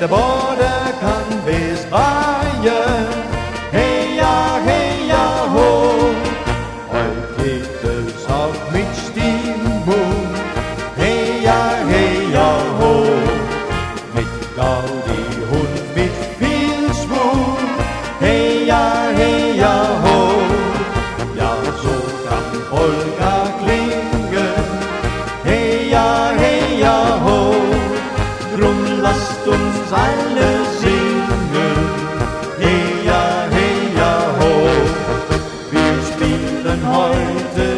der Border kann bis Bayern. Hey ja, ho. Heute geht es auch mit Stimmung. Hey ja, ho. Mit Gaudi und mit viel Schwung. Hey ja, ho. Ja, so kann Polka klingen. Hey ja, ho. Drum lasst uns alle singen. Hey ja, ho. Wir spielen heute